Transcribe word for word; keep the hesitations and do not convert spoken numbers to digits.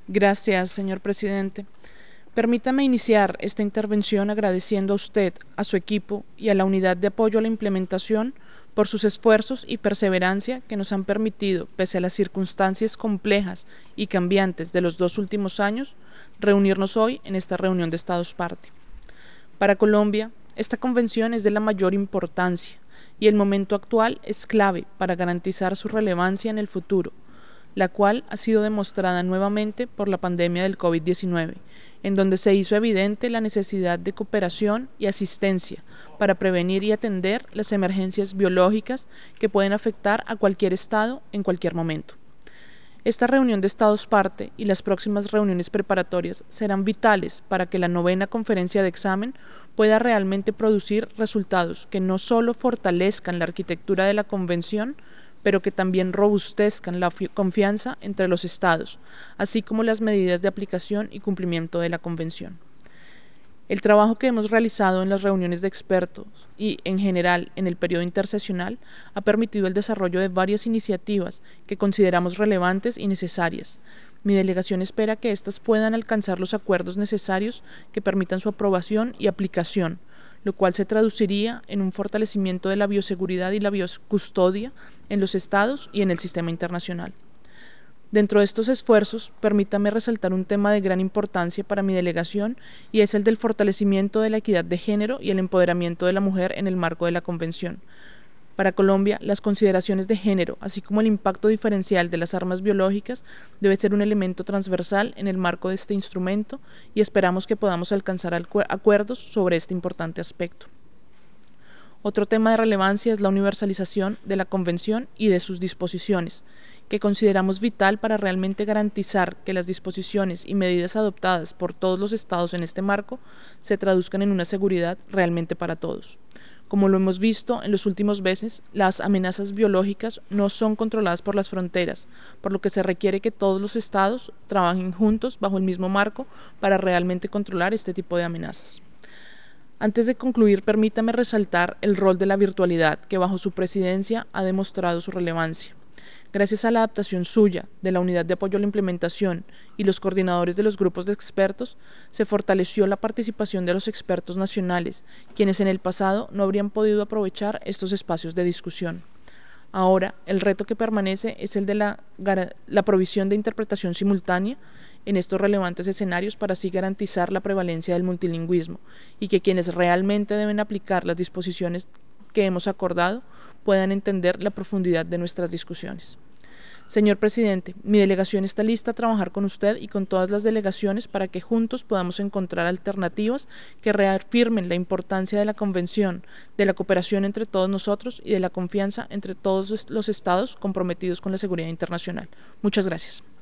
Gracias, señor presidente. Permítame iniciar esta intervención agradeciendo a usted, a su equipo y a la Unidad de Apoyo a la Implementación por sus esfuerzos y perseverancia que nos han permitido, pese a las circunstancias complejas y cambiantes de los dos últimos años, reunirnos hoy en esta reunión de Estados parte. Para Colombia, esta convención es de la mayor importancia y el momento actual es clave para garantizar su relevancia en el futuro, la cual ha sido demostrada nuevamente por la pandemia del COVID diecinueve, en donde se hizo evidente la necesidad de cooperación y asistencia para prevenir y atender las emergencias biológicas que pueden afectar a cualquier Estado en cualquier momento. Esta reunión de Estados parte y las próximas reuniones preparatorias serán vitales para que la novena conferencia de examen pueda realmente producir resultados que no solo fortalezcan la arquitectura de la Convención, pero que también robustezcan la confianza entre los Estados, así como las medidas de aplicación y cumplimiento de la Convención. El trabajo que hemos realizado en las reuniones de expertos y, en general, en el periodo intersesional, ha permitido el desarrollo de varias iniciativas que consideramos relevantes y necesarias. Mi delegación espera que éstas puedan alcanzar los acuerdos necesarios que permitan su aprobación y aplicación, lo cual se traduciría en un fortalecimiento de la bioseguridad y la biocustodia en los Estados y en el sistema internacional. Dentro de estos esfuerzos, permítame resaltar un tema de gran importancia para mi delegación y es el del fortalecimiento de la equidad de género y el empoderamiento de la mujer en el marco de la Convención. Para Colombia, las consideraciones de género, así como el impacto diferencial de las armas biológicas, debe ser un elemento transversal en el marco de este instrumento y esperamos que podamos alcanzar acuerdos sobre este importante aspecto. Otro tema de relevancia es la universalización de la Convención y de sus disposiciones, que consideramos vital para realmente garantizar que las disposiciones y medidas adoptadas por todos los Estados en este marco se traduzcan en una seguridad realmente para todos. Como lo hemos visto en los últimos meses, las amenazas biológicas no son controladas por las fronteras, por lo que se requiere que todos los Estados trabajen juntos bajo el mismo marco para realmente controlar este tipo de amenazas. Antes de concluir, permítame resaltar el rol de la virtualidad, que bajo su presidencia ha demostrado su relevancia. Gracias a la adaptación suya, de la Unidad de Apoyo a la Implementación y los coordinadores de los grupos de expertos, se fortaleció la participación de los expertos nacionales, quienes en el pasado no habrían podido aprovechar estos espacios de discusión. Ahora, el reto que permanece es el de la, la provisión de interpretación simultánea en estos relevantes escenarios para así garantizar la prevalencia del multilingüismo y que quienes realmente deben aplicar las disposiciones que hemos acordado puedan entender la profundidad de nuestras discusiones. Señor presidente, mi delegación está lista a trabajar con usted y con todas las delegaciones para que juntos podamos encontrar alternativas que reafirmen la importancia de la Convención, de la cooperación entre todos nosotros y de la confianza entre todos los Estados comprometidos con la seguridad internacional. Muchas gracias.